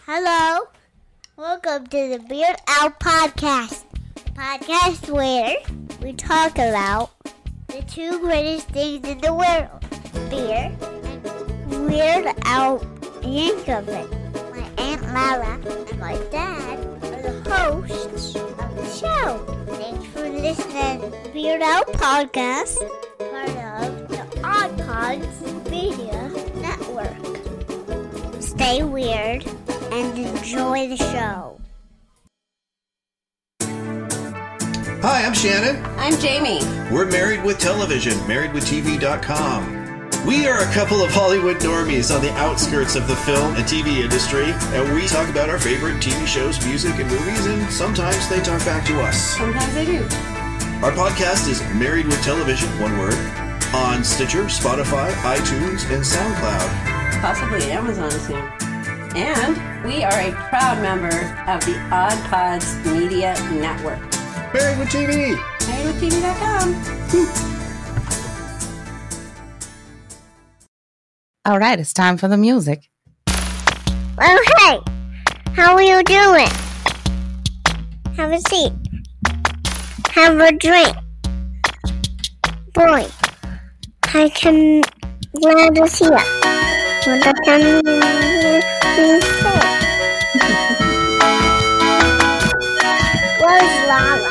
Hello, welcome to the Beard Out Podcast. Podcast where we talk about the two greatest things in the world, beer and Weird Al Yankovic. My Aunt Lala and my dad are the hosts of the show. Thanks for listening to the Beard Out Podcast, part of the Odd Pods Media Network. Stay weird and enjoy the show. Hi, I'm Shannon. I'm Jamie. We're Married with Television, marriedwithtv.com. We are a couple of Hollywood normies on the outskirts of the film and TV industry, and we talk about our favorite TV shows, music, and movies, and sometimes they talk back to us. Sometimes they do. Our podcast is Married with Television, one word, on Stitcher, Spotify, iTunes, and SoundCloud. Possibly Amazon soon. And we are a proud member of the Odd Pods Media Network. Married with TV! MarriedWithTV.com. All right, it's time for the music. Oh, hey! How are you doing? Have a seat. Have a drink. Boy, I can glad to see you. What can you say? Where's Lala?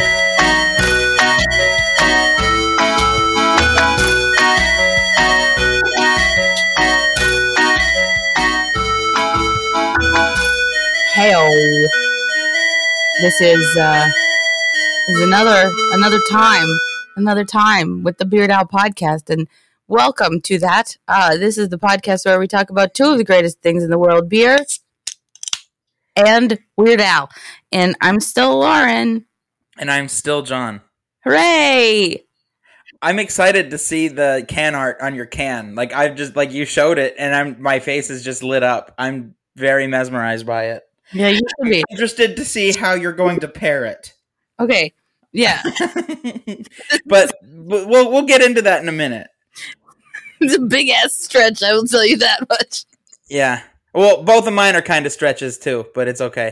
Heyo. This is another time with the Beard Out Podcast, and welcome to that. This is the podcast where we talk about two of the greatest things in the world, beer and Weird Al. And I'm still Lauren. And I'm still John. Hooray! I'm excited to see the can art on your can. Like I've just you showed it, and my face is just lit up. I'm very mesmerized by it. Yeah, you should be. I'm interested to see how you're going to pair it. Okay. Yeah. but we'll get into that in a minute. It's a big ass stretch, I will tell you that much. Yeah. Well, both of mine are kind of stretches too, but it's okay.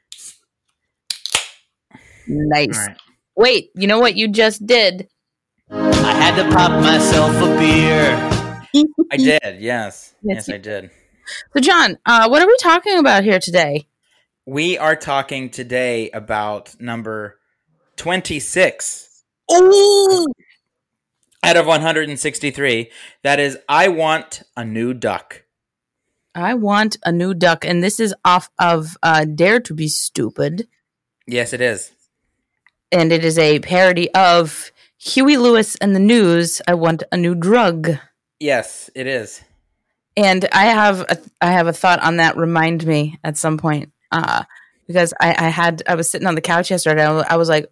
Nice. Right. Wait, you know what you just did? I had to pop myself a beer. I did, yes. Yes, I did. So, John, what are we talking about here today? We are talking today about number 26. Oh! Out of 163. That is, I Want a New Duck. I Want a New Duck, and this is off of Dare to Be Stupid. Yes, it is. And it is a parody of Huey Lewis and the News, I Want a New Drug. Yes, it is. And I have a thought on that. Remind me at some point, because I was sitting on the couch yesterday. I was like,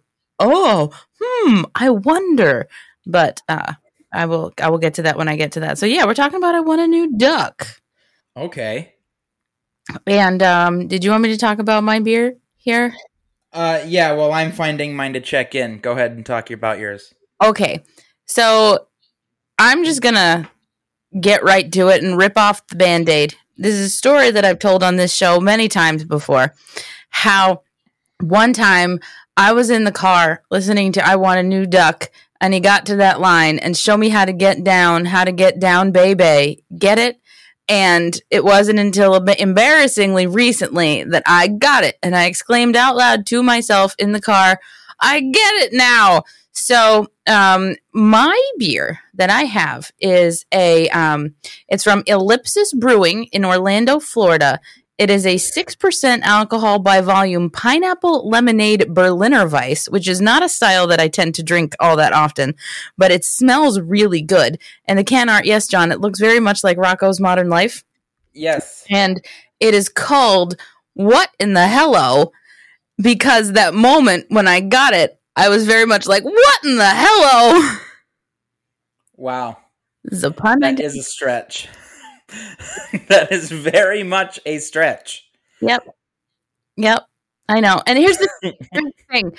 I wonder. But I will get to that when I get to that. So yeah, we're talking about I Want a New Duck. Okay. And did you want me to talk about my beer here? Yeah. Well, I'm finding mine to check in. Go ahead and talk about yours. Okay, so I'm just gonna get right to it and rip off the Band-Aid. This is a story that I've told on this show many times before. How one time I was in the car listening to I Want a New Duck, and he got to that line, and show me how to get down, baby. Get it? And it wasn't until a bit embarrassingly recently that I got it, and I exclaimed out loud to myself in the car, I get it now. So, my beer that I have is it's from Ellipsis Brewing in Orlando, Florida. It is a 6% alcohol by volume pineapple lemonade Berliner Weiss, which is not a style that I tend to drink all that often, but it smells really good. And the can art, yes, John, it looks very much like Rocko's Modern Life. Yes. And it is called What in the Hello? Because that moment when I got it, I was very much like, what in the hello? Wow. This is a pun. That is a stretch. That is very much a stretch. Yep. I know. And here's the thing.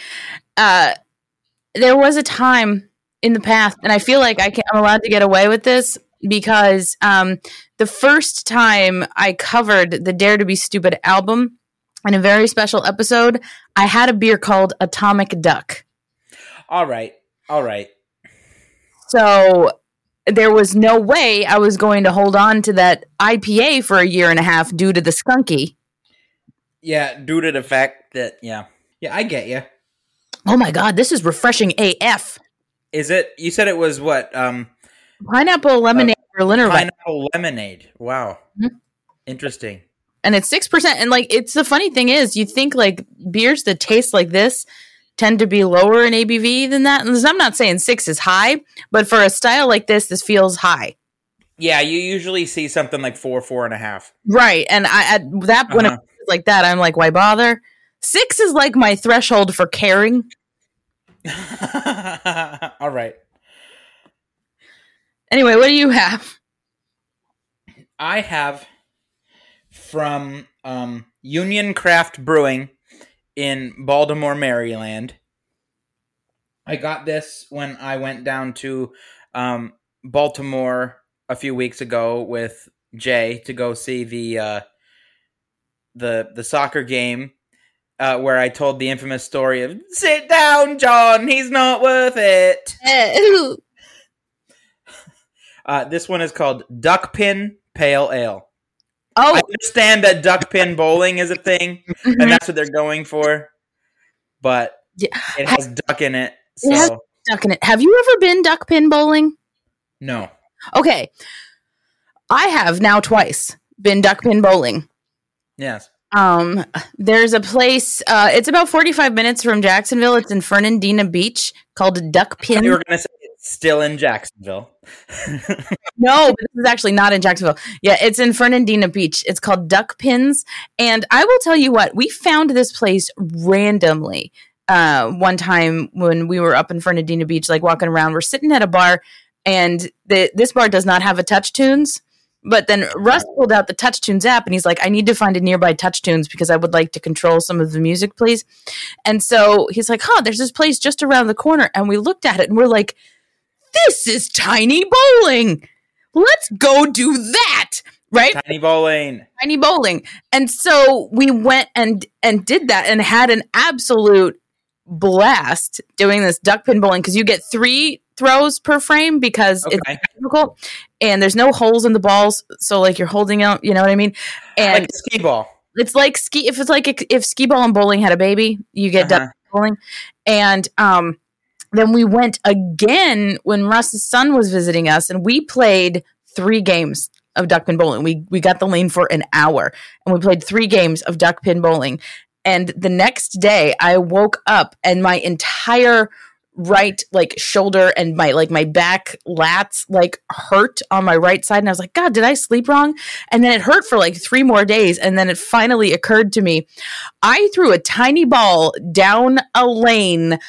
There was a time in the past, and I feel like I'm allowed to get away with this, because the first time I covered the Dare to Be Stupid album in a very special episode, I had a beer called Atomic Duck. All right. So there was no way I was going to hold on to that IPA for a year and a half due to the skunky. Yeah, due to the fact that, yeah, I get you. Oh my God, this is refreshing AF. Is it? You said it was what? Pineapple lemonade Berliner Weiss. Pineapple lemonade. Wow. Mm-hmm. Interesting. And it's 6%. And like, it's the funny thing is, you think like beers that taste like this tend to be lower in ABV than that. And I'm not saying 6 is high, but for a style like this feels high. Yeah, you usually see something like 4.5. Right. And when it was like that, I'm like, why bother? 6 is like my threshold for caring. All right. Anyway, what do you have? I have from Union Craft Brewing in Baltimore, Maryland. I got this when I went down to Baltimore a few weeks ago with Jay to go see the soccer game, where I told the infamous story of "Sit down, John. He's not worth it." This one is called Duckpin Pale Ale. Oh, I understand that duckpin bowling is a thing, and that's what they're going for. But it has duck in it. So. It has duck in it. Have you ever been duckpin bowling? No. Okay. I have now twice been duckpin bowling. Yes. There's a place, it's about 45 minutes from Jacksonville. It's in Fernandina Beach called Duckpin. You were going to say it's still in Jacksonville. No, but this is actually not in Jacksonville. Yeah, it's in Fernandina Beach. It's called Duck Pins. And I will tell you what, we found this place randomly. One time when we were up in Fernandina Beach, like walking around, we're sitting at a bar, and this bar does not have a Touch Tunes. But then Russ pulled out the Touch Tunes app, and he's like, I need to find a nearby Touch Tunes because I would like to control some of the music, please. And so he's like, there's this place just around the corner. And we looked at it, and we're like, this is Tiny Bowling. Let's go do that. Right? Tiny Bowling. And so we went and did that and had an absolute blast doing this duckpin bowling, because you get 3 throws per frame because it's difficult and there's no holes in the balls, so like you're holding out, you know what I mean? And like skee ball. It's like if skee ball and bowling had a baby, you get duck bowling. And then we went again when Russ's son was visiting us, and we played 3 games of duckpin bowling. We got the lane for an hour, and we played 3 games of duckpin bowling. And the next day, I woke up and my entire right shoulder and my back lats hurt on my right side, and I was like, God, did I sleep wrong? And then it hurt for 3 more days, and then it finally occurred to me, I threw a tiny ball down a lane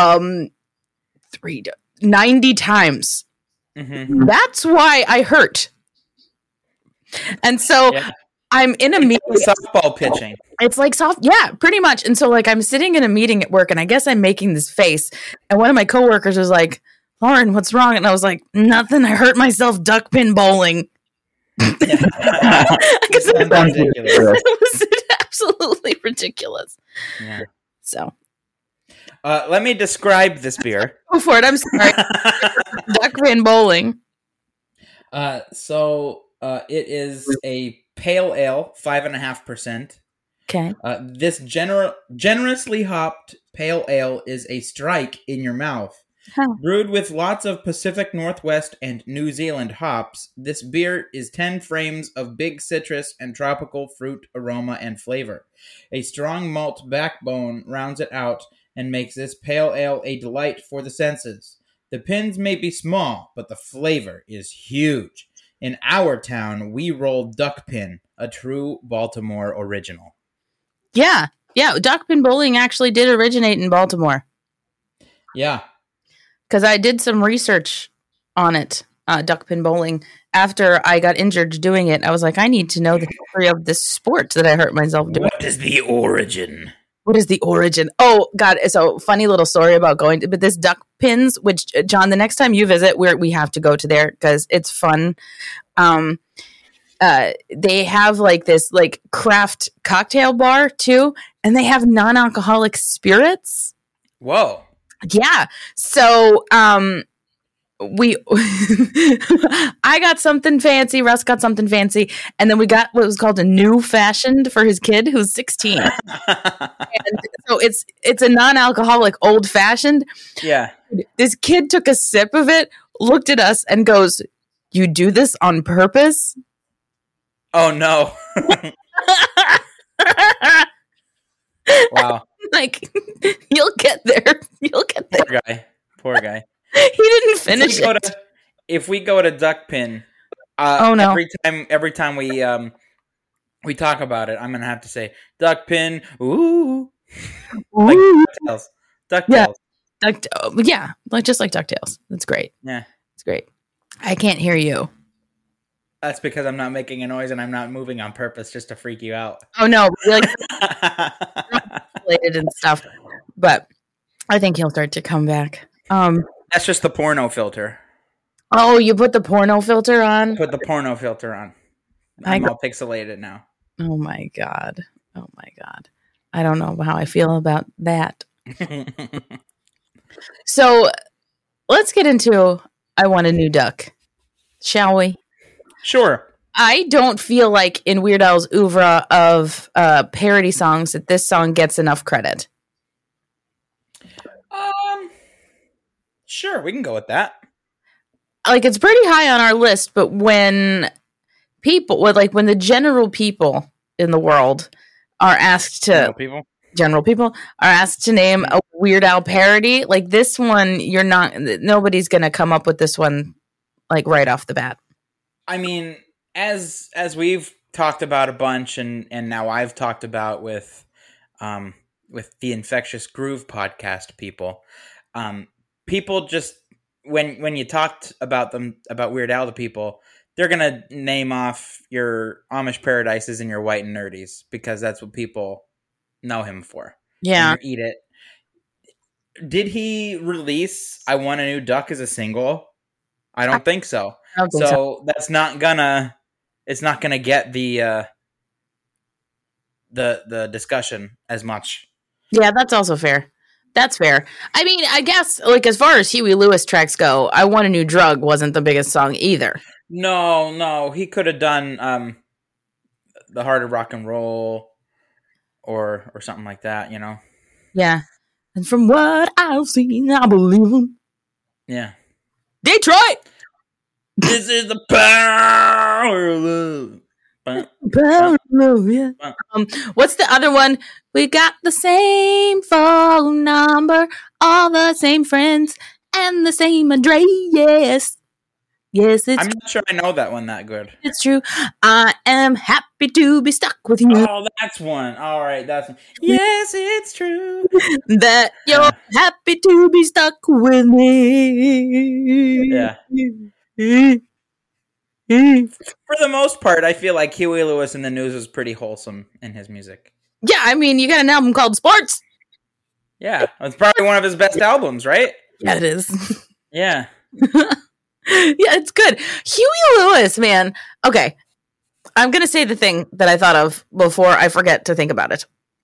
90 times. Mm-hmm. That's why I hurt. And so I'm in a meeting. Softball pitching. It's like soft. Yeah, pretty much. And so I'm sitting in a meeting at work, and I guess I'm making this face. And one of my coworkers was like, Lauren, what's wrong? And I was like, nothing. I hurt myself duckpin bowling. It was absolutely ridiculous. Yeah. So. Let me describe this beer. Go for it. I'm sorry. Duckpin bowling. So it is a pale ale, 5.5%. Okay. This generously hopped pale ale is a strike in your mouth. Huh. Brewed with lots of Pacific Northwest and New Zealand hops, this beer is 10 frames of big citrus and tropical fruit aroma and flavor. A strong malt backbone rounds it out and makes this pale ale a delight for the senses. The pins may be small, but the flavor is huge. In our town, we roll Duckpin, a true Baltimore original. Yeah. Duckpin bowling actually did originate in Baltimore. Yeah. Because I did some research on it, duckpin bowling. After I got injured doing it, I was like, I need to know the history of this sport that I hurt myself doing. What is the origin? What is the origin? Oh God! So funny little story about going to, but this duck pins, which John, the next time you visit, we have to go to there because it's fun. They have like this like craft cocktail bar too, and they have non-alcoholic spirits. Whoa! Yeah. So we I got something fancy, Russ got something fancy, and then we got what was called a new fashioned for his kid who's 16. And so it's a non-alcoholic old fashioned. Yeah. This kid took a sip of it, looked at us, and goes, "You do this on purpose?" Oh no. Wow. Like, you'll get there. You'll get there. Poor guy. He didn't finish it. If we go to duck pin, oh no! Every time we talk about it, I'm gonna have to say duck pin. Ooh, like DuckTales. DuckTales. Yeah, like just like DuckTales. That's great. Yeah, it's great. I can't hear you. That's because I'm not making a noise and I'm not moving on purpose just to freak you out. Oh no, like related and stuff. But I think he'll start to come back. That's just the porno filter. Oh, you put the porno filter on? Put the porno filter on. I'm all pixelated now. Oh my god. I don't know how I feel about that. So let's get into I Want a New Duck, shall we? Sure. I don't feel like in Weird Al's oeuvre of parody songs that this song gets enough credit. Sure, we can go with that. Like, it's pretty high on our list, but when the general people in the world are asked to general people are asked to name a Weird Al parody, like this one, nobody's gonna come up with this one like right off the bat. I mean, as we've talked about a bunch, and now I've talked about with the Infectious Groove podcast people, people just when you talked about Weird Al to people, they're gonna name off your Amish Paradises and your White and Nerdies because that's what people know him for. Yeah, Eat It. Did he release "I Want a New Duck" as a single? I don't think so. So that's not gonna. It's not gonna get the discussion as much. Yeah, that's also fair. That's fair. I mean, I guess like as far as Huey Lewis tracks go, "I Want a New Drug" wasn't the biggest song either. No, he could have done "The Heart of Rock and Roll" or something like that. You know. Yeah, and from what I've seen, I believe him. Yeah. Detroit. This is the power of love. Power of love, yeah. What's the other one? We got the same phone number, all the same friends, and the same address. Yes, it's. I'm not sure I know that one that good. It's true. I am happy to be stuck with you. Oh, that's one. All right, that's one. Yes, it's true that you're happy to be stuck with me. Yeah. For the most part, I feel like Huey Lewis in the News was pretty wholesome in his music. Yeah, I mean, you got an album called Sports. Yeah, it's probably one of his best albums, right? Yeah, it is. Yeah. Yeah, it's good. Huey Lewis, man. Okay, I'm going to say the thing that I thought of before I forget to think about it.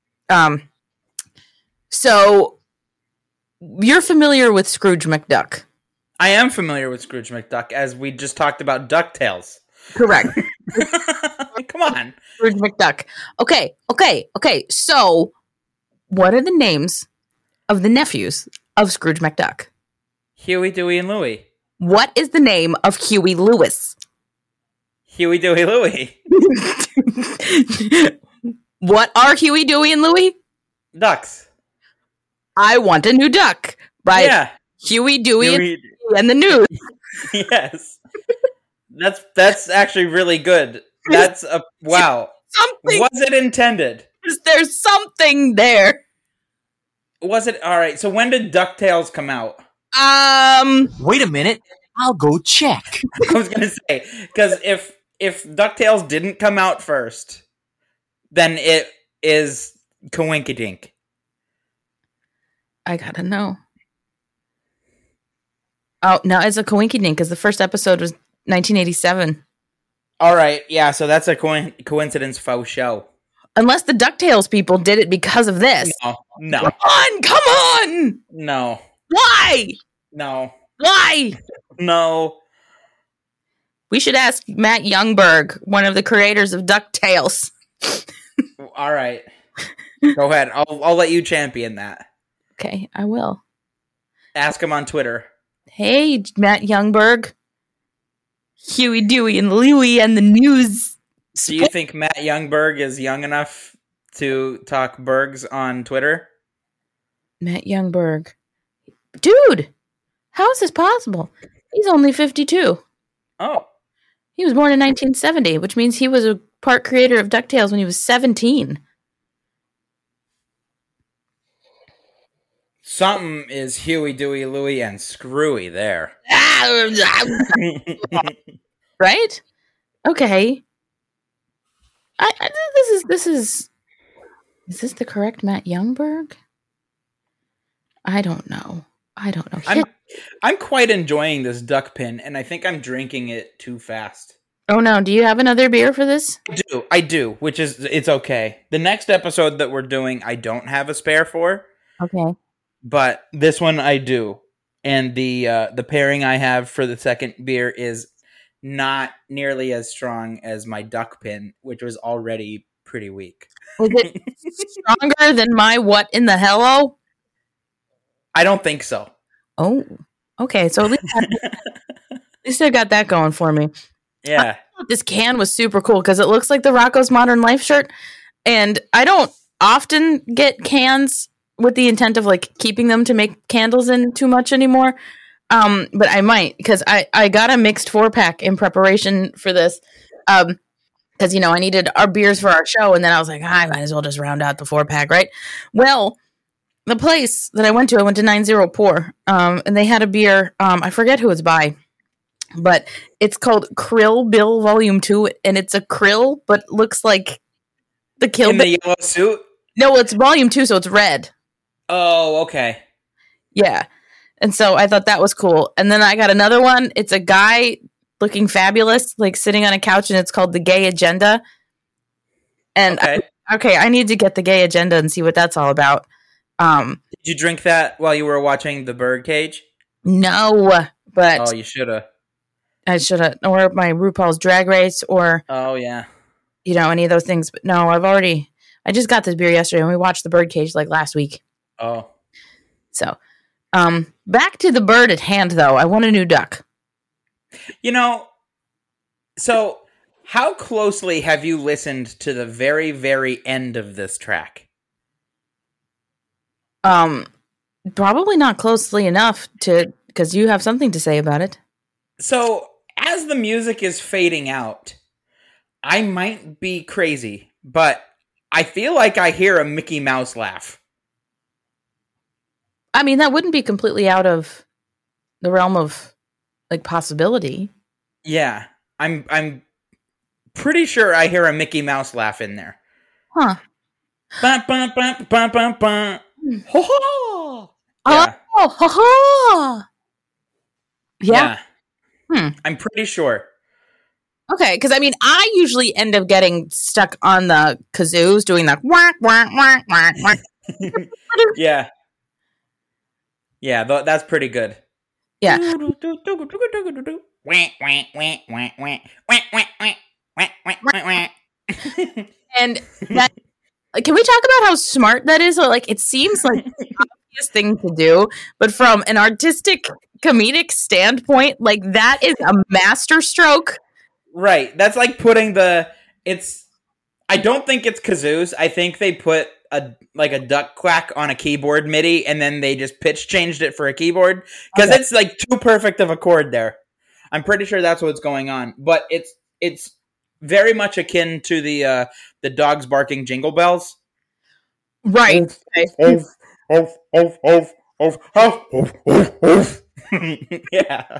So, you're familiar with Scrooge McDuck? I am familiar with Scrooge McDuck, as we just talked about DuckTales. Correct. Come on. Scrooge McDuck. Okay. So, what are the names of the nephews of Scrooge McDuck? Huey, Dewey, and Louie. What is the name of Huey Lewis? Huey, Dewey, Louie. What are Huey, Dewey, and Louie? Ducks. I Want a New Duck. Right? Yeah. Huey, Dewey, and the News. Yes. That's actually really good. That's a wow. Something. Was it intended? There's something there. Was it all right? So when did DuckTales come out? Wait a minute. I'll go check. I was gonna say, because if DuckTales didn't come out first, then it is coinkydink. I gotta know. Oh, no, it's a coinkydink because the first episode was 1987. All right, yeah, so that's a coincidence faux show. Unless the DuckTales people did it because of this. No. Come on! No. Why? No. Why? No. We should ask Matt Youngberg, one of the creators of DuckTales. All right. Go ahead. I'll let you champion that. Okay, I will. Ask him on Twitter. Hey, Matt Youngberg. Huey, Dewey, and Louie and the news. Do you think Matt Youngberg is young enough to talk Bergs on Twitter? Matt Youngberg. Dude, how is this possible? He's only 52. Oh. He was born in 1970, which means he was a part creator of DuckTales when he was 17. Something is Huey, Dewey, Louie, and Screwy there. Right? Okay. This is this the correct Matt Youngberg? I don't know. I'm quite enjoying this duck pin, and I think I'm drinking it too fast. Oh no, do you have another beer for this? I do, which is, it's okay. The next episode that we're doing, I don't have a spare for. Okay. But this one I do. And the pairing I have for the second beer is not nearly as strong as my duck pin, which was already pretty weak. Is it stronger than my what in the hello? I don't think so. Oh, okay. So at least I got that going for me. Yeah. This can was super cool because it looks like the Rocco's Modern Life shirt. And I don't often get cans with the intent of like keeping them to make candles in too much anymore. But I might because I got a mixed 4-pack in preparation for this. Because, I needed our beers for our show. And then I was like, I might as well just round out the 4-pack, right? Well, the place that I went to 90 Pour. And they had a beer. I forget who it's by. But it's called Krill Bill Volume 2. And it's a krill, but looks like the Kill In the yellow suit? No, it's Volume 2, so it's red. Oh, okay. Yeah. And so I thought that was cool. And then I got another one. It's a guy looking fabulous, like sitting on a couch, and it's called The Gay Agenda. And okay, I need to get The Gay Agenda and see what that's all about. Did you drink that while you were watching The Birdcage? No, but oh, you should have. I should have, or my RuPaul's Drag Race, or oh yeah, any of those things. But no, I just got this beer yesterday, and we watched The Birdcage like last week. Oh, so back to the bird at hand, though. I want a new duck. So how closely have you listened to the very, very end of this track? Probably not closely enough because you have something to say about it. So as the music is fading out, I might be crazy, but I feel like I hear a Mickey Mouse laugh. I mean, that wouldn't be completely out of the realm of like possibility. Yeah, I'm pretty sure I hear a Mickey Mouse laugh in there. Huh. Bum, bum, bum, bum, bum, bum. Ho ho! Yeah. Oh, ha ha! Yeah. I'm pretty sure. Okay, because I mean, I usually end up getting stuck on the kazoos doing the whack, whack, whack, whack, whack. Yeah. Yeah, that's pretty good. Yeah. And that, can we talk about how smart that is? Like, it seems like the obvious thing to do, but from an artistic, comedic standpoint, like that is a masterstroke. Right. That's like putting I don't think it's kazoos. I think they put a duck quack on a keyboard MIDI and then they just pitch changed it for a keyboard because it's like too perfect of a chord there. I'm pretty sure that's what's going on, but it's very much akin to the dogs barking jingle bells. Right. Yeah.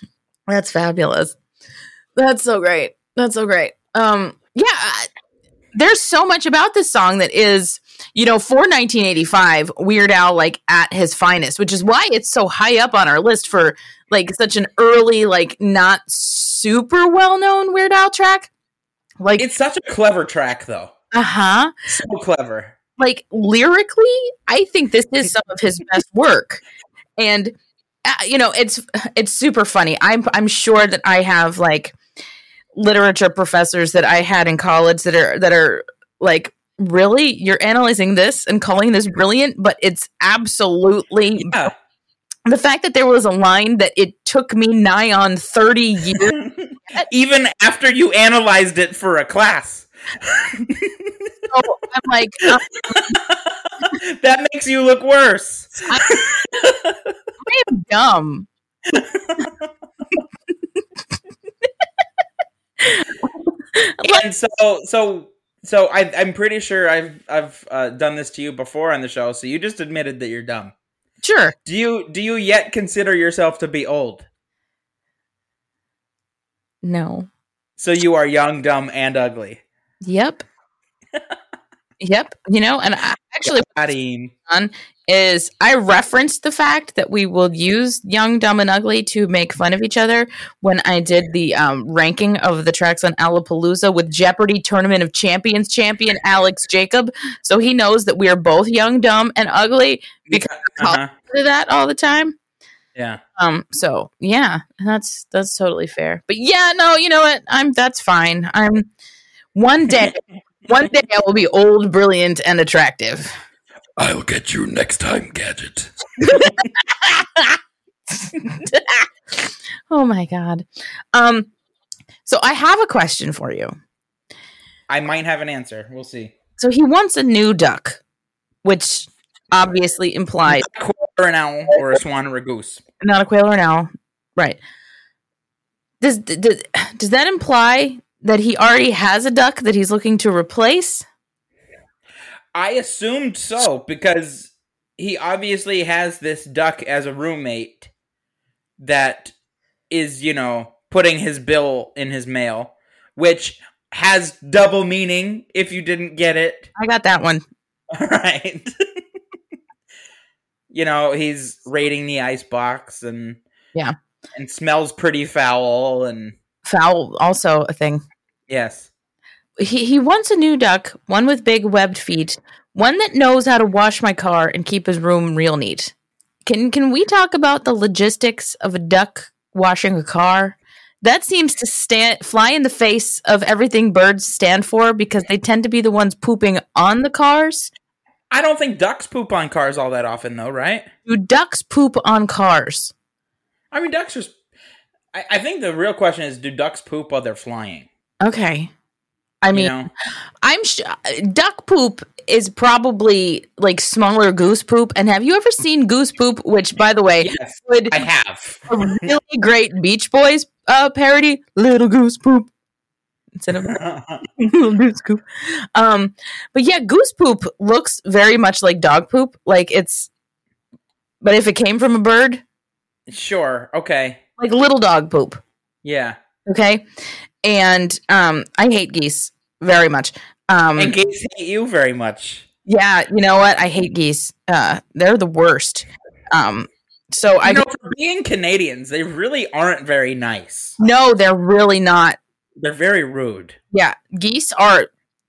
That's fabulous. That's so great. Yeah. there's so much about this song that is, for 1985, Weird Al, like, at his finest, which is why it's so high up on our list for, like, such an early, like, not super well-known Weird Al track. Like, it's such a clever track, though. Uh-huh. So clever. Like, lyrically, I think this is some of his best work. And, it's super funny. I'm sure that I have, like, literature professors that I had in college that are like, really, you're analyzing this and calling this brilliant, but it's absolutely the fact that there was a line that it took me nigh on 30 years even after you analyzed it for a class. So I'm like, that makes you look worse. I am dumb. And so I'm pretty sure I've done this to you before on the show. So you just admitted that you're dumb. Sure. Do you yet consider yourself to be old? No. So you are young, dumb, and ugly. Yep. Yep. And I actually is I referenced the fact that we will use Young, Dumb, and Ugly to make fun of each other when I did the ranking of the tracks on Alapalooza with Jeopardy Tournament of Champions champion Alex Jacob. So he knows that we are both young, dumb, and ugly because we call that all the time. Yeah. So yeah, that's totally fair. But yeah, no, you know what? That's fine. One day I will be old, brilliant, and attractive. I'll get you next time, Gadget. Oh my God. So I have a question for you. I might have an answer. We'll see. So he wants a new duck, which obviously implies a quail or an owl or a swan or a goose. Not a quail or an owl. Right. Does that imply that he already has a duck that he's looking to replace? I assumed so, because he obviously has this duck as a roommate that is, putting his bill in his mail, which has double meaning if you didn't get it. I got that one. All right. He's raiding the icebox and smells pretty foul and foul also a thing. Yes. He wants a new duck, one with big webbed feet, one that knows how to wash my car and keep his room real neat. Can we talk about the logistics of a duck washing a car? That seems to fly in the face of everything birds stand for, because they tend to be the ones pooping on the cars. I don't think ducks poop on cars all that often, though, right? Do ducks poop on cars? I mean, ducks are... I think the real question is, do ducks poop while they're flying? Okay. I mean, duck poop is probably like smaller goose poop. And have you ever seen goose poop? Which, by the way, yes, I have. A really great Beach Boys parody, Little Goose Poop. Instead of Little Goose Poop. But yeah, goose poop looks very much like dog poop. But if it came from a bird? Sure, okay. Like little dog poop. Yeah. Okay? And I hate geese very much. And geese hate you very much. Yeah, you know what? I hate geese. They're the worst. For being Canadians, they really aren't very nice. No, they're really not. They're very rude. Yeah, geese are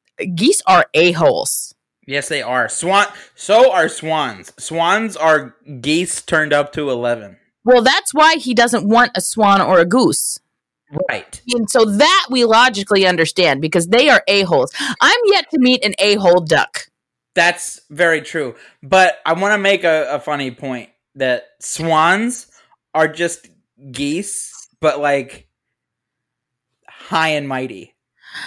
a-holes. Yes, they are. So are swans. Swans are geese turned up to 11. Well, that's why he doesn't want a swan or a goose. Right. And so that we logically understand, because they are a-holes. I'm yet to meet an a-hole duck. That's very true. But I want to make a funny point that swans are just geese, but like high and mighty.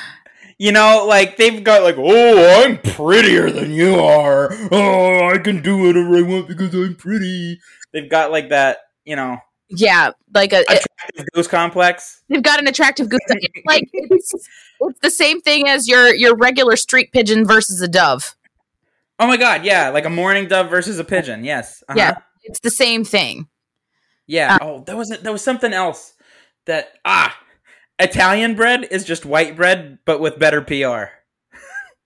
They've got oh, I'm prettier than you are. Oh, I can do whatever I want because I'm pretty. They've got that, Yeah, like a attractive goose complex. They've got an attractive goose. It's the same thing as your regular street pigeon versus a dove. Oh my God, yeah, like a mourning dove versus a pigeon. Yes. Uh-huh. Yeah, it's the same thing. Yeah. There was something else that Italian bread is just white bread, but with better PR.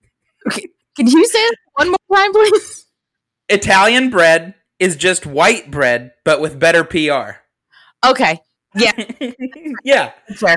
Okay. Can you say that one more time, please? Italian bread is just white bread, but with better PR. Okay. Yeah. Yeah. Fair.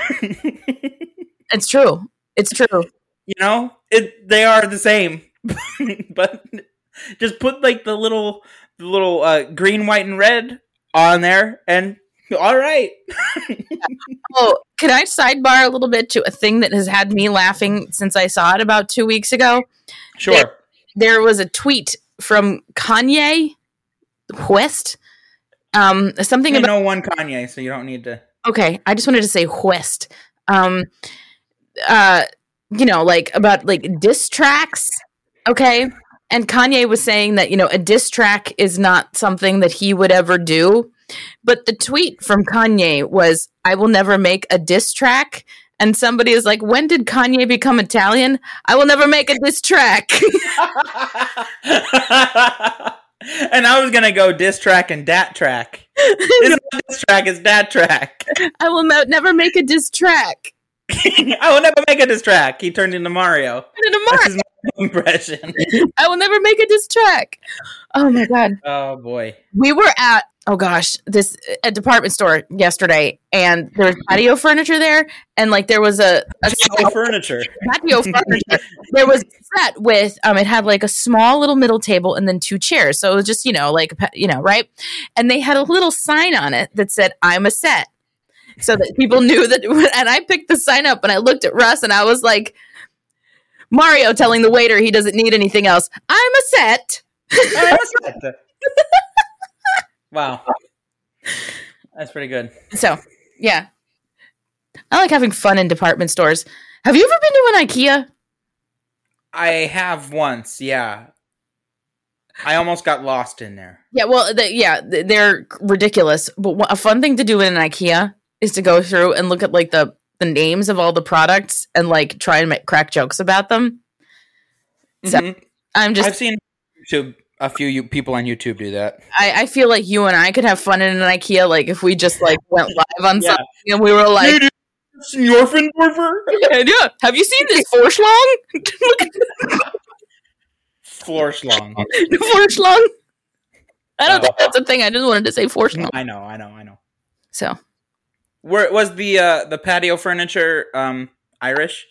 It's true. It's true. You know, they are the same, but just put like the little green, white, and red on there, and all right. Oh, can I sidebar a little bit to a thing that has had me laughing since I saw it about 2 weeks ago? Sure. There was a tweet from Kanye West. Something about no one Kanye, so you don't need to. Okay, I just wanted to say West. Like about like diss tracks. Okay. And Kanye was saying that, a diss track is not something that he would ever do. But the tweet from Kanye was, I will never make a diss track. And somebody is like, when did Kanye become Italian? I will never make a diss track. And I was going to go diss track and dat track. It's not diss track, it's dat track. I will never make a diss track. I will never make a diss track. He turned into Mario. That's his impression. I will never make a diss track. Oh my God. Oh boy. We were at, a department store yesterday, and there was patio furniture there, and like there was a patio furniture. There was a set with, it had like a small little middle table and then 2 chairs. So it was just, right? And they had a little sign on it that said, I'm a set. So that people knew that, and I picked the sign up and I looked at Russ and I was like, Mario telling the waiter he doesn't need anything else. I'm a set. I'm a set. Wow. That's pretty good. So, yeah. I like having fun in department stores. Have you ever been to an IKEA? I have once, yeah. I almost got lost in there. Yeah, well, they're ridiculous. But a fun thing to do in an IKEA is to go through and look at like the names of all the products and like try and crack jokes about them. So I've seen a few people on YouTube do that. I feel like you and I could have fun in an IKEA, like if we just like went live on something and we were like, hey, Snorfendorfer? Yeah. Have you seen this Forschlong? Forschlong. Forschlong? I don't think that's a thing. I just wanted to say Forschlong. I know. So, where was the patio furniture Irish?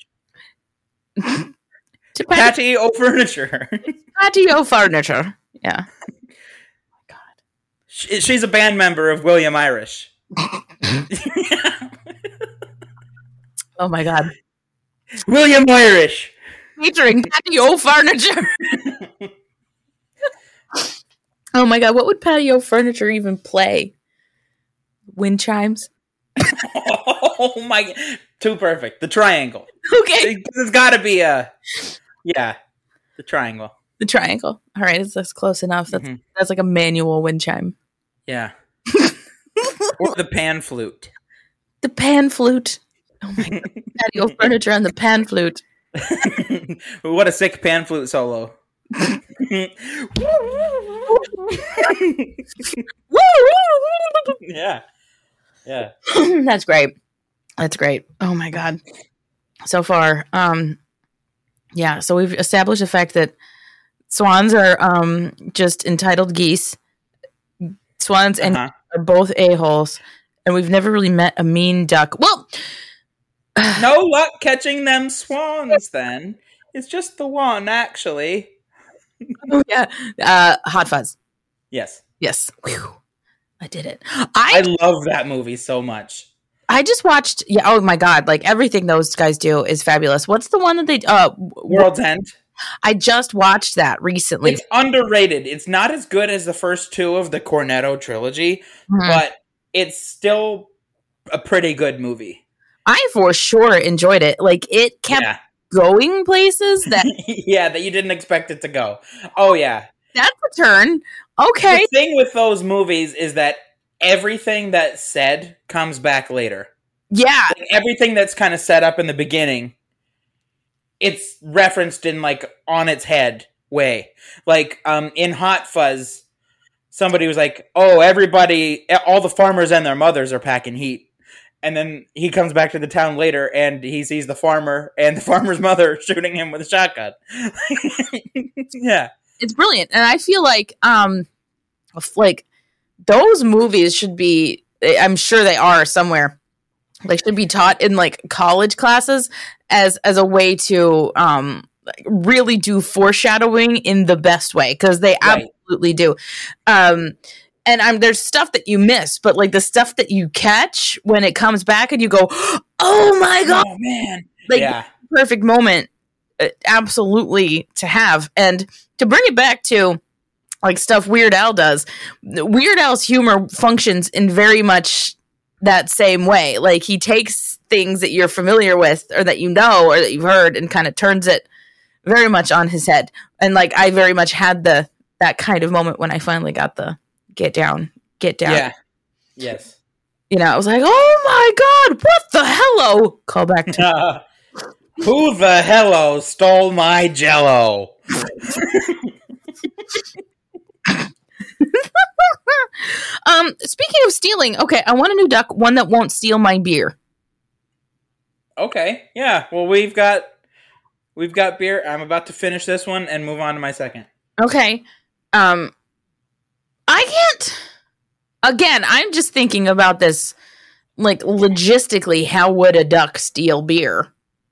Patio furniture. Patio furniture. Yeah. Oh my God. She's a band member of William Irish. Oh my God. William Irish. Featuring patio furniture. Oh my God. What would patio furniture even play? Wind chimes? Oh my God. Too perfect. The triangle. Okay. It's got to be the triangle. The triangle. All right. That's close enough. That's like a manual wind chime. Yeah. Or the pan flute. The pan flute. Oh my God. Patio furniture and the pan flute. What a sick pan flute solo. Yeah. That's great. Oh my God. So far, so we've established the fact that swans are just entitled geese. Swans and are both a-holes, and we've never really met a mean duck. Well, no luck catching them swans then. It's just the one, actually. Oh, yeah. Hot Fuzz. Yes. Whew. I did it. I love that movie so much. I just watched. Yeah. Oh my God! Like everything those guys do is fabulous. What's the one that they? World's End. I just watched that recently. It's underrated. It's not as good as the first 2 of the Cornetto trilogy, but it's still a pretty good movie. I for sure enjoyed it. Like it kept going places that that you didn't expect it to go. Oh yeah, that's a turn. Okay. The thing with those movies is that everything that's said comes back later. Yeah. Like everything that's kind of set up in the beginning, it's referenced in like on its head way. Like in Hot Fuzz, somebody was like, "Oh, all the farmers and their mothers are packing heat." And then he comes back to the town later, and he sees the farmer and the farmer's mother shooting him with a shotgun. Yeah, It's brilliant, and I feel like those movies should be. I'm sure they are somewhere. Like, should be taught in like college classes as a way to really do foreshadowing in the best way, because they absolutely do. And there's stuff that you miss, but like the stuff that you catch when it comes back and you go, oh my God, oh man, like perfect moment, absolutely to have. And to bring it back to like stuff Weird Al does, Weird Al's humor functions in very much that same way. Like, he takes things that you're familiar with or that you know or that you've heard and kind of turns it very much on his head. And like, I very much had that kind of moment when I finally got the get down. Yeah. Yes. You know, I was like, oh my God, what the hello? Call back to who the hello stole my jello? Speaking of stealing, okay, I want a new duck, one that won't steal my beer. Okay, yeah. Well, we've got beer. I'm about to finish this one and move on to my second. Okay. I can't. Again, I'm just thinking about this, like, logistically, how would a duck steal beer?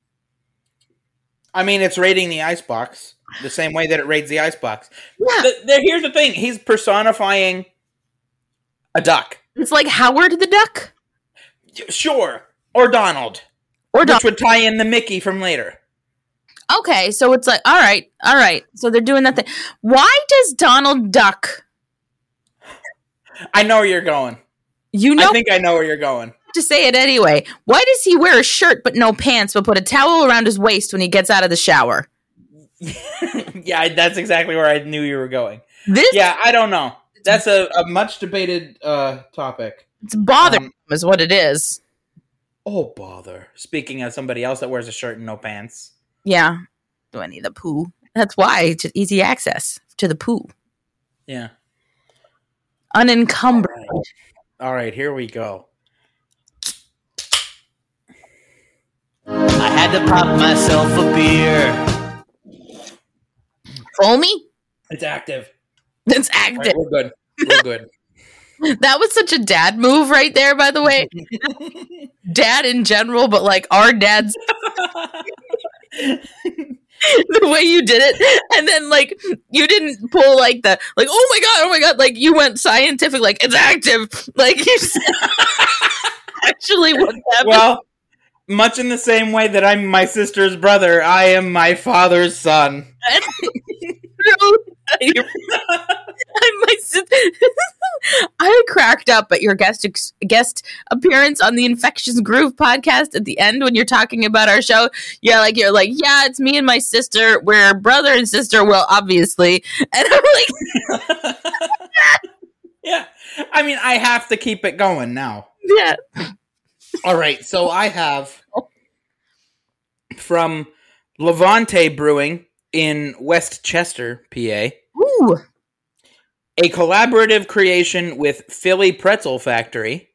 I mean, it's raiding the icebox the same way that it raids the icebox. Yeah. Here's the thing. He's personifying a duck. It's like Howard the Duck? Sure. Or Donald. Which would tie in the Mickey from later. Okay, so it's like, all right. So they're doing that thing. Why does Donald Duck... I know where you're going. You know, I think I know where you're going. To say it anyway. Why does he wear a shirt but no pants, but put a towel around his waist when he gets out of the shower? Yeah, that's exactly where I knew you were going. Yeah, I don't know. That's a much debated topic. It's bothering is what it is. Oh, bother. Speaking of somebody else that wears a shirt and no pants. Yeah. Winnie the Pooh. That's why. It's just easy access to the poo. Yeah. Unencumbered. All right, here we go. I had to pop myself a beer. Foamy? It's active. It's active. Right, we're good. That was such a dad move right there, by the way. Dad in general, but like our dads. The way you did it, and then like you didn't pull like the like oh my god, like you went scientific, like it's active, like you said. Actually what happened. Well, much in the same way that I'm my sister's brother, I am my father's son. I cracked up at your guest appearance on the Infectious Groove podcast at the end when you're talking about our show. Yeah, like you're like, yeah, it's me and my sister. We're brother and sister. Well, obviously, and I'm like, yeah. I mean, I have to keep it going now. Yeah. All right, so I have from Levante Brewing in Westchester, PA. Ooh. A collaborative creation with Philly Pretzel Factory.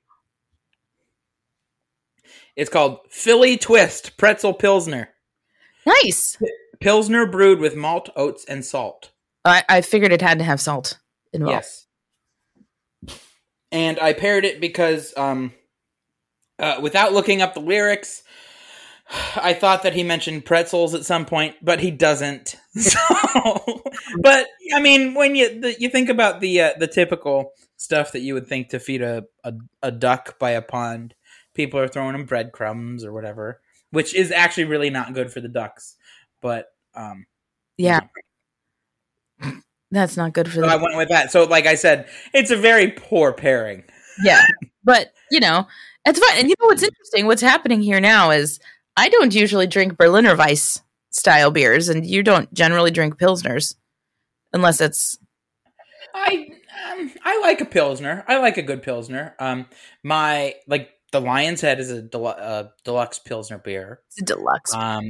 It's called Philly Twist Pretzel Pilsner. Nice. Pilsner brewed with malt, oats, and salt. I figured it had to have salt involved. Yes. And I paired it because, without looking up the lyrics, I thought that he mentioned pretzels at some point, but he doesn't. So, but I mean, when you think about the typical stuff that you would think to feed a duck by a pond, people are throwing them breadcrumbs or whatever, which is actually really not good for the ducks. But yeah, that's not good for them. So I went with that. So, like I said, it's a very poor pairing. Yeah, but you know, it's fine. And you know what's interesting? What's happening here now is I don't usually drink Berliner Weiss style beers, and you don't generally drink Pilsners, unless it's. I like a Pilsner. I like a good Pilsner. The Lion's Head is a deluxe Pilsner beer. It's a deluxe.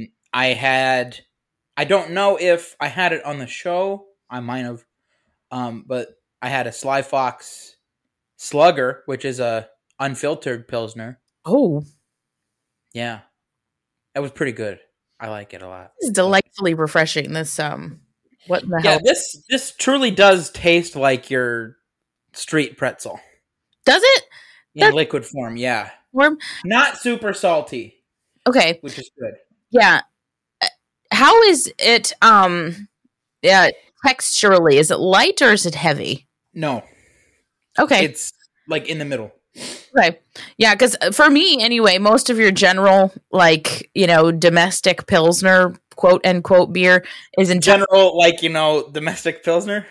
I don't know if I had it on the show. I might have. But I had a Sly Fox Slugger, which is a unfiltered Pilsner. Oh, Yeah. That was pretty good. I like it a lot. this is delightfully refreshing. This what in the Yeah, hell this truly does taste like your street pretzel does it? in liquid form. Yeah, Warm? not super salty, Okay, which is good. yeah. How is it? Yeah, texturally, is it light or is it heavy? No, Okay, it's like in the middle. okay, yeah. Because for me, anyway, most of your general, like domestic pilsner, quote unquote, beer is in General, like domestic pilsner.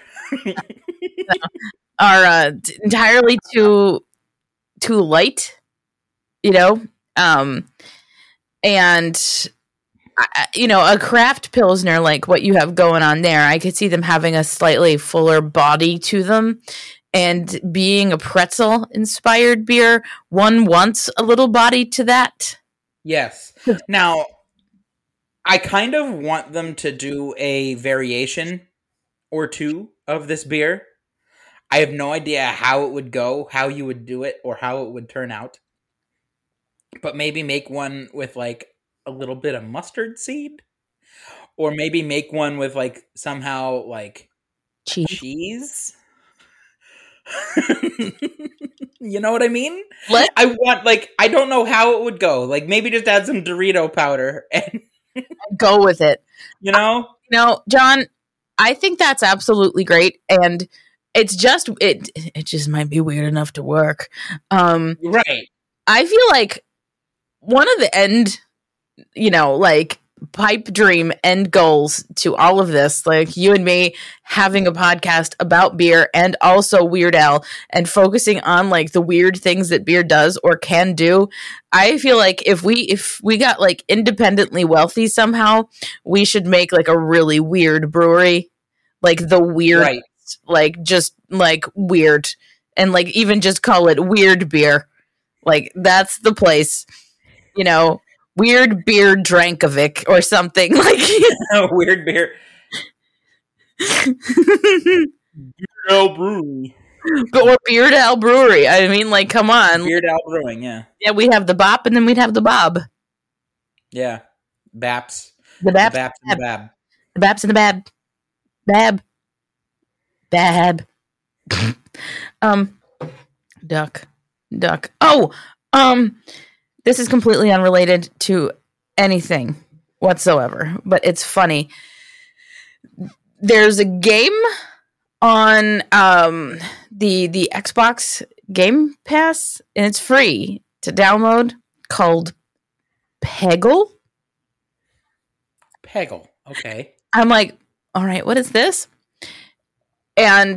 are entirely too light, and a craft pilsner like what you have going on there, I could see them having a slightly fuller body to them, and being a pretzel inspired beer, one wants a little body to that. Yes. Now, I kind of want them to do a variation or two of this beer. I have no idea how it would go, how you would do it, or how it would turn out. But maybe make one with like a little bit of mustard seed, or maybe make one with like somehow like cheese. You know what I mean? I don't know how it would go. Like maybe just add some Dorito powder and go with it. John, I think that's absolutely great, and it's just it just might be weird enough to work. Right. I feel like one of the end, like pipe dream end goals to all of this, like you and me having a podcast about beer and also Weird Al and focusing on like the weird things that beer does or can do. I feel like if we got like independently wealthy somehow, we should make like a really weird brewery, like the weird, right. Like just like weird, and like even just call it Weird Beer. Like that's the place, Weird Beer Drankovic or something like Weird Beer. Beard Al Brewery. Or Beard Al Brewery. I mean, like, come on. Beard Al Brewing, yeah. Yeah, we'd have the Bop and then we'd have the Bob. Yeah. Baps. The Baps. The Baps and the Bab. The Baps and the Bab. Bab. Duck. Oh, this is completely unrelated to anything whatsoever, but it's funny. There's a game on the Xbox Game Pass, and it's free to download, called Peggle. Okay. I'm like, all right, what is this? And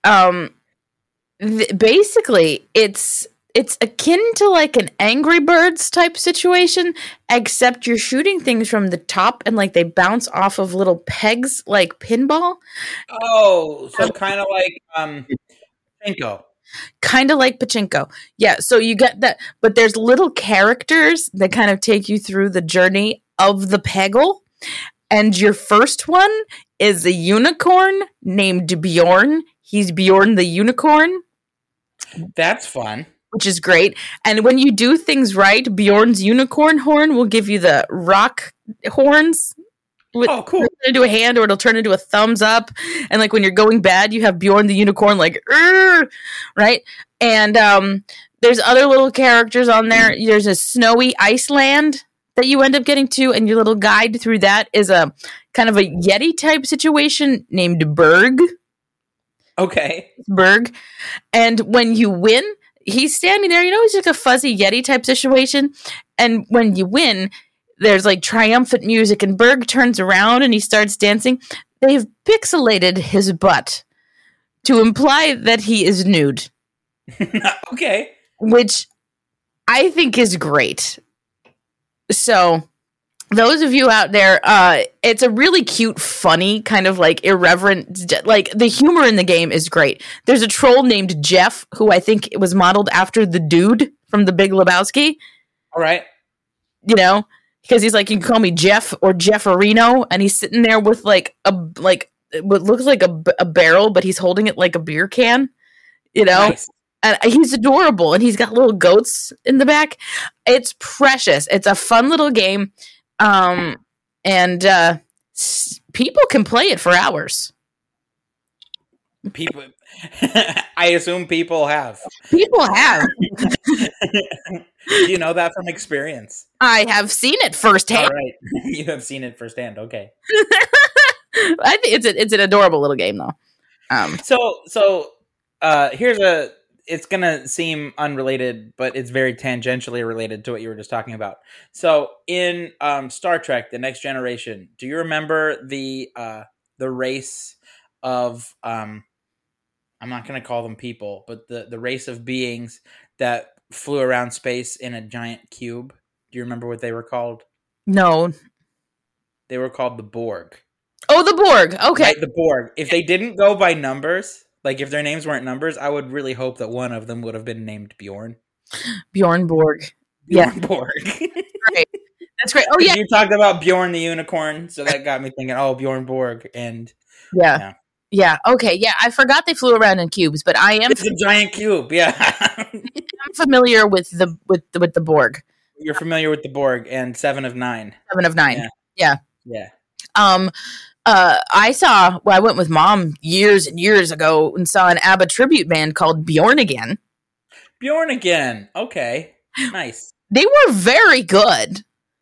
basically, it's akin to like an Angry Birds type situation, except you're shooting things from the top and like they bounce off of little pegs like pinball. Oh, so kind of like Pachinko. Kind of like Pachinko. Yeah, so you get that, but there's little characters that kind of take you through the journey of the Peggle. And your first one is a unicorn named Bjorn. He's Bjorn the unicorn. That's fun. Which is great. And when you do things right, Bjorn's unicorn horn will give you the rock horns. Oh, cool. It'll turn into a hand or it'll turn into a thumbs up. And like when you're going bad, you have Bjorn the unicorn like, right? And there's other little characters on there. There's a snowy Iceland that you end up getting to, and your little guide through that is a kind of a Yeti type situation named Berg. Okay. Berg. And when you win, he's standing there, he's like a fuzzy Yeti type situation. And when you win, there's like triumphant music, and Berg turns around and he starts dancing. They've pixelated his butt to imply that he is nude. Okay. Which I think is great. So, those of you out there, it's a really cute, funny, kind of like irreverent, like the humor in the game is great. There's a troll named Jeff, who I think was modeled after the dude from The Big Lebowski. All right. Because he's like, you can call me Jeff or Jefferino, and he's sitting there with like what looks like a barrel, but he's holding it like a beer can, Nice. And he's adorable, and he's got little goats in the back. It's precious. It's a fun little game, and people can play it for hours. People, I assume people have. People have. Do you know that from experience? I have seen it firsthand. All right, you have seen it firsthand. Okay. I think it's an adorable little game, though. So here's a. It's gonna seem unrelated, but it's very tangentially related to what you were just talking about. So in Star Trek: The Next Generation, do you remember the race of I'm not gonna call them people, but the race of beings that flew around space in a giant cube? Do you remember what they were called? No. They were called the Borg. Oh, the Borg. Okay. Right, the Borg. If they didn't go by numbers, like if their names weren't numbers, I would really hope that one of them would have been named Bjorn. Bjorn Borg. Bjorn Borg. Great. That's great. Oh, yeah. You talked about Bjorn the unicorn, so that got me thinking, oh, Bjorn Borg. And yeah. Okay. Yeah. I forgot they flew around in cubes, but I am it's a giant cube. Yeah. I'm familiar with the Borg. You're familiar with the Borg and 7 of 9. 7 of 9. Yeah. Yeah. I went with Mom years and years ago and saw an ABBA tribute band called Bjorn Again. Bjorn Again. Okay. Nice. They were very good.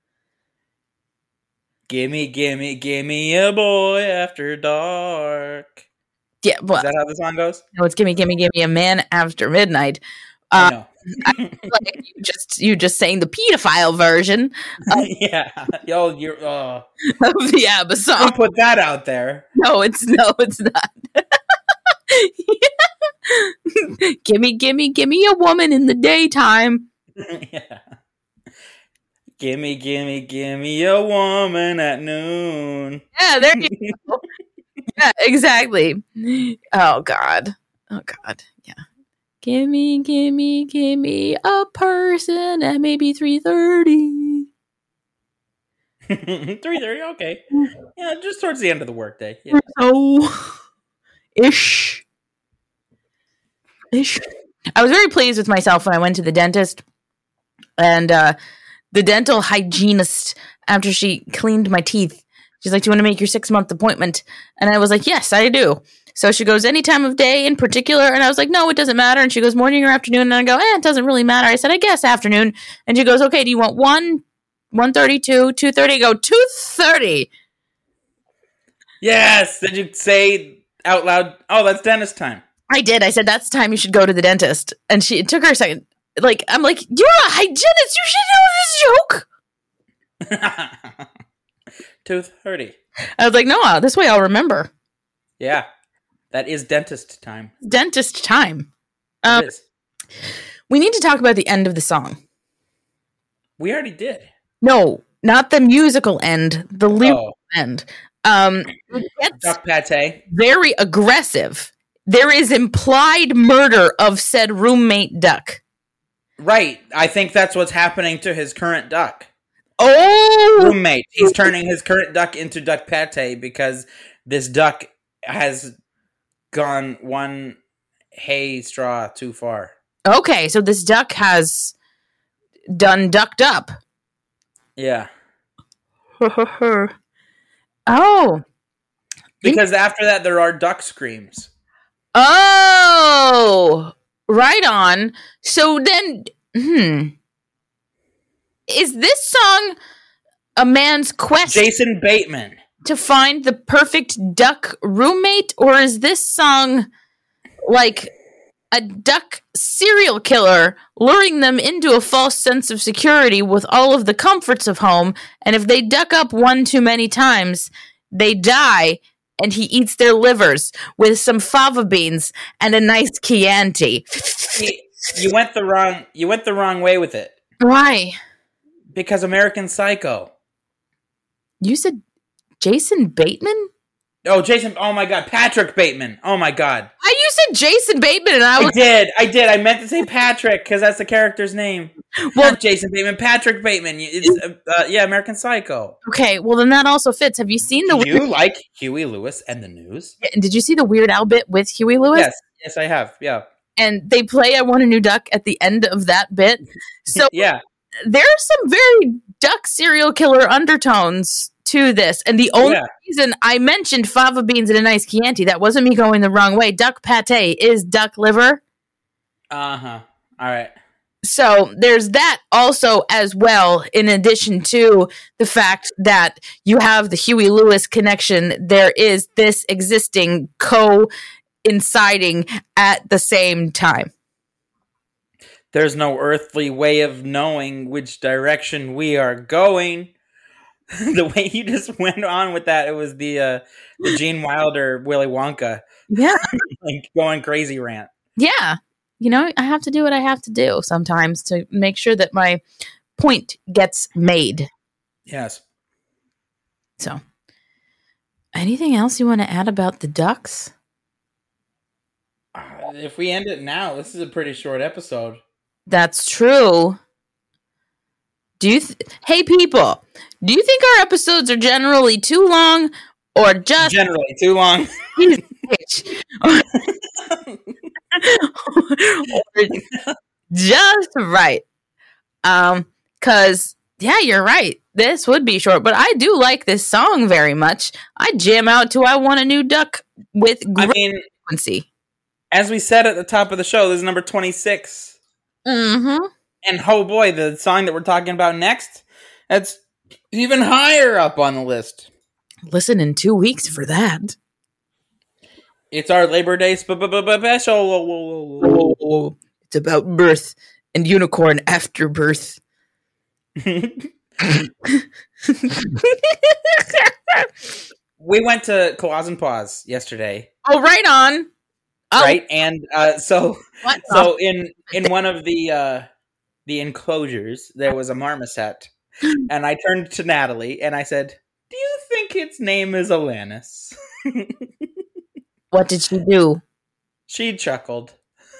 Gimme, gimme, gimme a boy after dark. Yeah, well, Is that how the song goes? no, it's gimme, gimme, gimme a man after midnight. I know. Like you just saying the pedophile version Yeah. Yo, you're of the ABBA song. don't put that out there. No, it's not. Gimme, gimme, gimme a woman in the daytime. Yeah. Gimme, gimme, gimme a woman at noon. Yeah, there you go. Yeah, exactly. Oh God. Yeah. Gimme, gimme, gimme a person at maybe 3:30. 3:30, okay. Yeah, just towards the end of the workday. Yeah. So, ish. I was very pleased with myself when I went to the dentist, and the dental hygienist, after she cleaned my teeth, she's like, "Do you want to make your 6-month appointment?" And I was like, "Yes, I do." So she goes, "Any time of day in particular?" And I was like, "No, it doesn't matter." And she goes, "Morning or afternoon?" And I go, "It doesn't really matter." I said, "I guess afternoon." And she goes, "Okay, do you want 1:30, 2:30? I go, 2:30. Yes. Did you say out loud, "Oh, that's dentist time"? I did. I said, "That's the time you should go to the dentist." And it took her a second. Like, I'm like, "You're a hygienist. You should know this joke." 2:30. I was like, "No, this way I'll remember." Yeah. That is dentist time. Dentist time. It is. We need to talk about the end of the song. We already did. No, not the musical end, the lyrical end. It gets Duck pate. very aggressive. There is implied murder of said roommate duck. Right. I think that's what's happening to his current duck. Oh! Roommate. He's turning his current duck into duck pate because this duck has gone one hay straw too far. Okay, so this duck has done ducked up. Yeah. Oh. Because after that, there are duck screams. Oh! Right on. So then, is this song a man's quest Jason Bateman. to find the perfect duck roommate, or is this song like a duck serial killer luring them into a false sense of security with all of the comforts of home, and if they duck up one too many times, they die, and he eats their livers with some fava beans and a nice Chianti? You went the wrong way with it. Why? Because American Psycho. You said Jason Bateman? Oh my God, Patrick Bateman. Oh my God. You said Jason Bateman, and I did. I meant to say Patrick because that's the character's name. Well, not Jason Bateman, Patrick Bateman. It's American Psycho. Okay, well then that also fits. Have you seen the? Do you like Huey Lewis and the News? Did you see the Weird Al bit with Huey Lewis? Yes, I have. Yeah. and they play "I Want a New Duck" at the end of that bit. So Yeah. there are some very duck serial killer undertones to this, and the only reason I mentioned fava beans and a nice Chianti, that wasn't me going the wrong way. Duck pate is duck liver. Uh-huh. All right. So there's that also as well, in addition to the fact that you have the Huey Lewis connection. There is this existing coinciding at the same time. There's no earthly way of knowing which direction we are going. The way you just went on with that, it was the Gene Wilder, Willy Wonka, Yeah. like going crazy rant. Yeah. You know, I have to do what I have to do sometimes to make sure that my point gets made. Yes. So, anything else you want to add about the ducks? If we end it now, this is a pretty short episode. That's true. Hey people, do you think our episodes are generally too long or just Generally too long. or just right? Cause yeah, you're right. This would be short, but I do like this song very much. I jam out to "I Want a New Duck" with great frequency. As we said at the top of the show, this is number 26. Mm-hmm. And oh boy, the song that we're talking about next, that's even higher up on the list. Listen in 2 weeks for that. It's our Labor Day special. It's about birth and unicorn after birth. We went to Claws and Paws yesterday. Oh, right on. Oh. Right, and so What? in one of the enclosures there was a marmoset, and I turned to Natalie and I said, "Do you think its name is Alanis?" What did she do? She chuckled.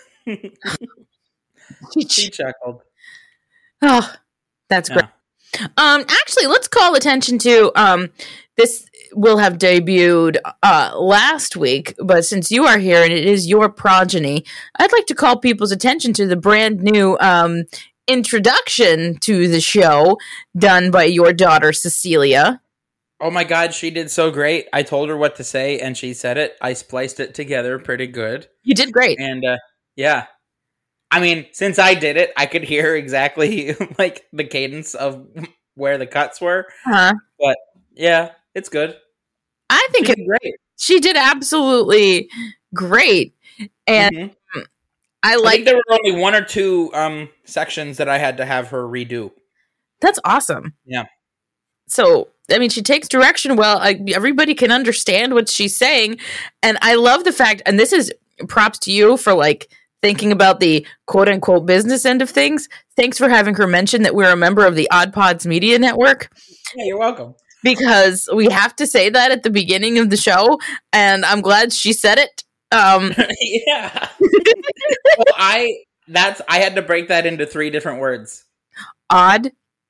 She chuckled. Oh, that's great. Actually, let's call attention to this will have debuted last week, but since you are here and it is your progeny, I'd like to call people's attention to the brand new introduction to the show done by your daughter Cecilia. Oh my God, she did so great. I told her what to say and she said it. I spliced it together pretty good. You did great. And yeah. I mean, since I did it, I could hear exactly like the cadence of where the cuts were. Uh-huh. But yeah, it's good. I think She did great. she did absolutely great. And I think there were only one or two sections that I had to have her redo. That's awesome. Yeah. So, I mean, she takes direction well. Everybody can understand what she's saying. And I love the fact, and this is props to you for like thinking about the quote unquote business end of things. Thanks for having her mention that we're a member of the Odd Pods Media Network. Yeah, you're welcome. Because we have to say that at the beginning of the show. And I'm glad she said it. Yeah. Well, I had to break that into 3 different words. Odd.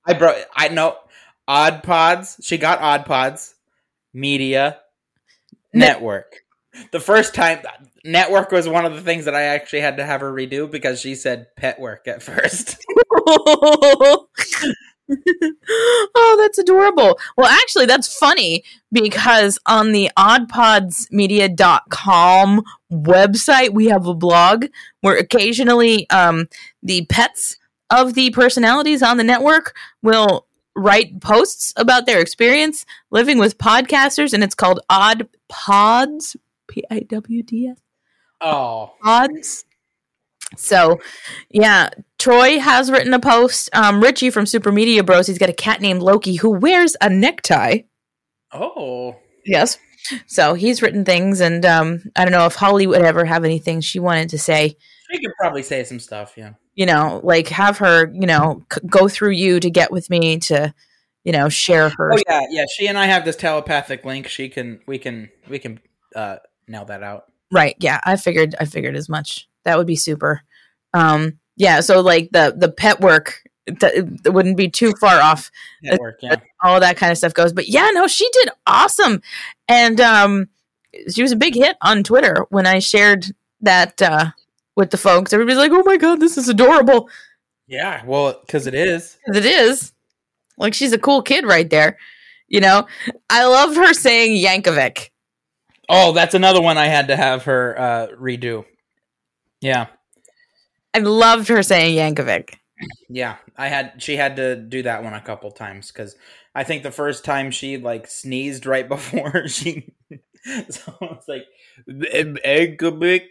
Odd Pods. She got Odd Pods. Media. Network. The first time, network was one of the things that I actually had to have her redo because she said pet work at first. Oh, that's adorable. Well, actually, that's funny because on the oddpodsmedia.com website, we have a blog where occasionally the pets of the personalities on the network will write posts about their experience living with podcasters, and it's called Odd Pods, P-A-W-D-S. Oh. Pods. So, yeah, Troy has written a post. Richie from Super Media Bros, he's got a cat named Loki who wears a necktie. Oh. Yes. So he's written things, and I don't know if Holly would ever have anything she wanted to say. She could probably say some stuff, yeah. You know, like have her, you know, go through you to get with me to, you know, share her. Oh yeah. She and I have this telepathic link. We can nail that out. Right. Yeah. I figured as much. That would be super. Yeah. So like the pet work that wouldn't be too far off. Pet work, yeah. All that kind of stuff goes. But yeah, no, she did awesome. And she was a big hit on Twitter when I shared that with the phone because everybody's like, "Oh my god, this is adorable." Yeah, well, because it is. It is. Like, she's a cool kid right there. You know, I loved her saying Yankovic. Oh, that's another one I had to have her redo. Yeah. I loved her saying Yankovic. Yeah, she had to do that one a couple times because I think the first time she like sneezed right before she, so it's like Yankovic.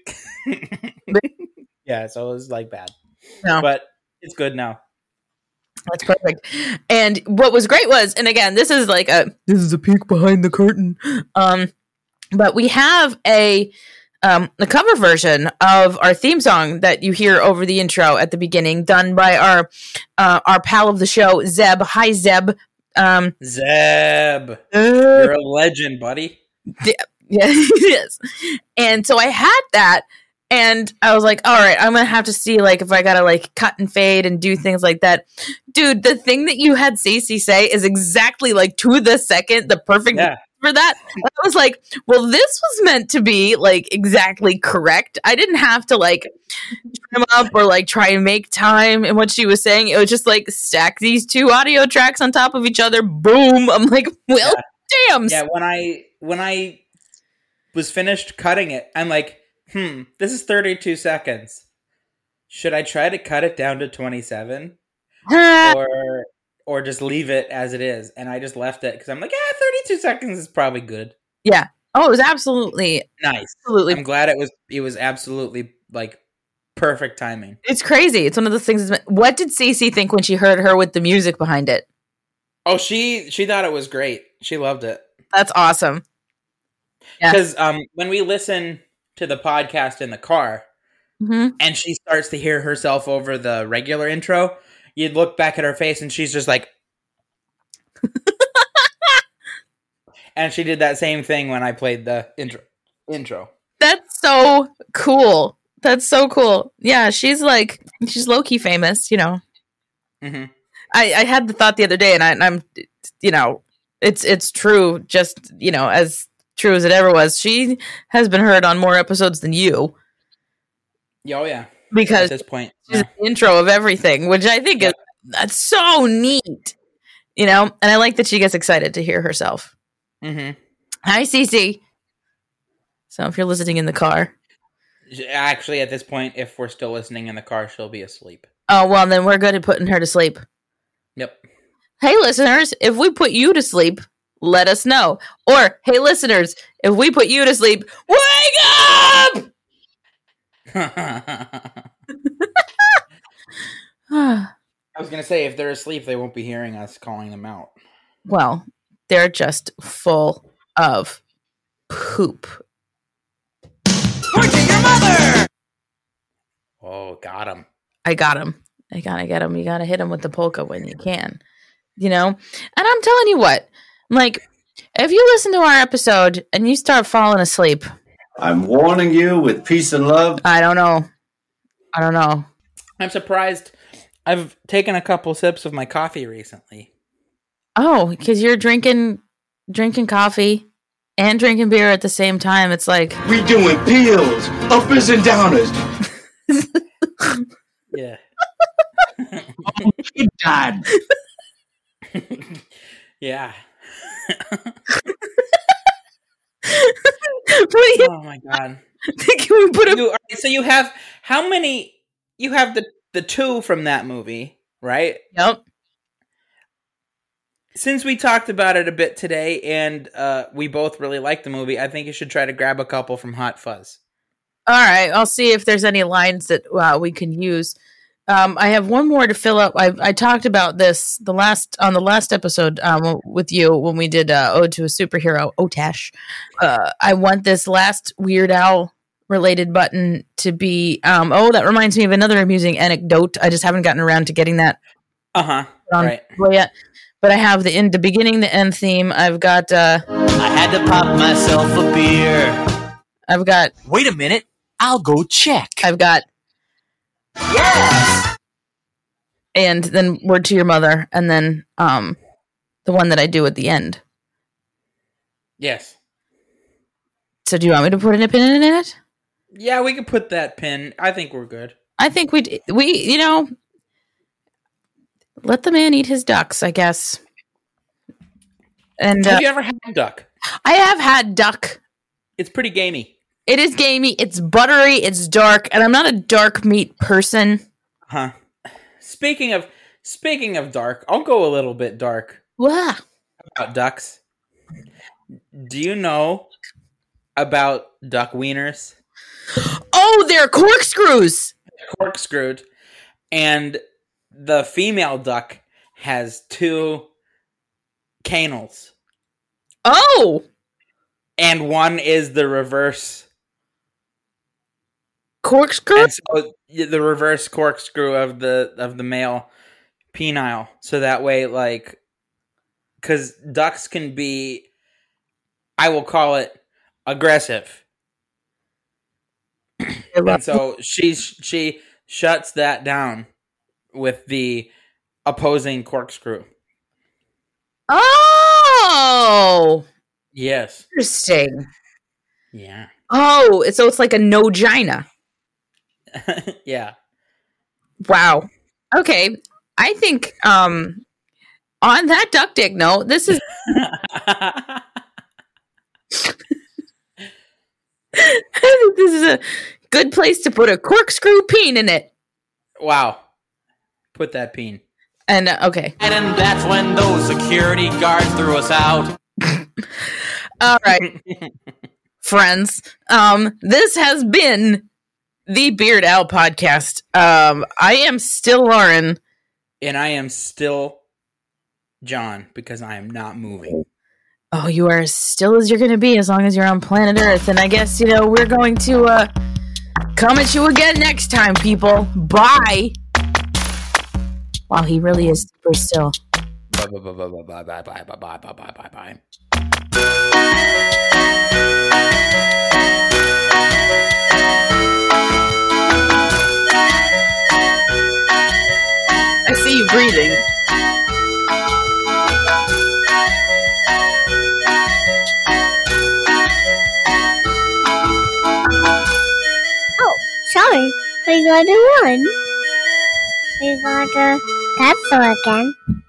Yeah, so it was like bad, No. but it's good now. That's perfect. And what was great was, and again, this is a peek behind the curtain. But we have a cover version of our theme song that you hear over the intro at the beginning, done by our pal of the show, Zeb. Hi, Zeb. Zeb, you're a legend, buddy. Yeah, he is. And so I had that. And I was like, all right, I'm going to have to see, like, if I got to, like, cut and fade and do things like that. Dude, the thing that you had Stacey say is exactly, like, to the second, the perfect for that. And I was like, well, this was meant to be, like, exactly correct. I didn't have to, like, trim up or, like, try and make time in what she was saying. It was just, like, stack these two audio tracks on top of each other. Boom. I'm like, well, damn. Yeah, when I was finished cutting it, I'm like, this is 32 seconds. Should I try to cut it down to 27? or just leave it as it is? And I just left it because I'm like, 32 seconds is probably good. Yeah. Oh, it was absolutely nice. Absolutely. I'm glad it was absolutely like perfect timing. It's crazy. It's one of those things. What did Stacey think when she heard her with the music behind it? Oh, she thought it was great. She loved it. That's awesome. Because when we listen to the podcast in the car, and she starts to hear herself over the regular intro, you'd look back at her face and she's just like, and she did that same thing when I played the intro. That's so cool. That's so cool. Yeah, she's low-key famous, you know. Mm-hmm. I had the thought the other day, and I'm, you know, it's true, just, you know, as true as it ever was. She has been heard on more episodes than you. Oh, yeah. Because at this point, she's the intro of everything, which I think that's so neat. You know, and I like that she gets excited to hear herself. Mm-hmm. Hi, Cece. So if you're listening in the car. Actually, at this point, if we're still listening in the car, she'll be asleep. Oh, well, then we're good at putting her to sleep. Yep. Hey, listeners, if we put you to sleep, let us know. Or, hey, listeners, if we put you to sleep, wake up! I was going to say, if they're asleep, they won't be hearing us calling them out. Well, they're just full of poop. Point to your mother! Oh, got him. I got him. I gotta get him. You gotta hit him with the polka when you can. You know? And I'm telling you what, like, if you listen to our episode and you start falling asleep, I'm warning you with peace and love. I don't know. I'm surprised. I've taken a couple sips of my coffee recently. Oh, because you're drinking coffee and drinking beer at the same time. It's like, we doing peels, uppers and downers. Yeah. He died. Yeah. Oh my god. Can we put a... So you have how many? You have the two from that movie, right? Yep. Since we talked about it a bit today, and we both really like the movie, I think you should try to grab a couple from Hot Fuzz. All right, I'll see if there's any lines that we can use. I have one more to fill up. I talked about this on the last episode with you when we did Ode to a Superhero, Otash. I want this last Weird Al related button to be that reminds me of another amusing anecdote. I just haven't gotten around to getting that right yet. But I have the beginning, the end theme. I've got I had to pop myself a beer. I've got wait a minute, I'll go check. I've got yes. And then Word to Your Mother, and then the one that I do at the end. Yes. So do you want me to put a pin in it? Yeah, we can put that pin. I think we're good. I think we let the man eat his ducks, I guess. And have you ever had duck? I have had duck. It's pretty gamey. It is gamey. It's buttery. It's dark, and I'm not a dark meat person. Huh. Speaking of dark, I'll go a little bit dark. Wow. About ducks. Do you know about duck wieners? Oh, they're corkscrews. They're corkscrewed, and the female duck has 2 canals. Oh, and one is the reverse corkscrew. And so the reverse corkscrew of the male penile. So that way, like, because ducks can be, I will call it aggressive. And so she shuts that down with the opposing corkscrew. Oh, Yes. interesting. Yeah. Oh, so it's like a no-gina. Yeah. Wow. Okay. I think on that duck dick note, this is I think this is a good place to put a corkscrew peen in it. Wow. Put that peen. And okay. And that's when those security guards threw us out. All right. Friends. This has been the Beard Owl Podcast. I am still Lauren. And I am still John, because I am not moving. Oh, you are as still as you're going to be as long as you're on planet Earth. And I guess, we're going to come at you again next time, people. Bye. Wow, he really is super still. Bye, bye, bye, bye, bye, bye, bye, bye, bye, bye, bye, bye. I see you breathing. Oh, sorry. We got to run. We got to cancel again.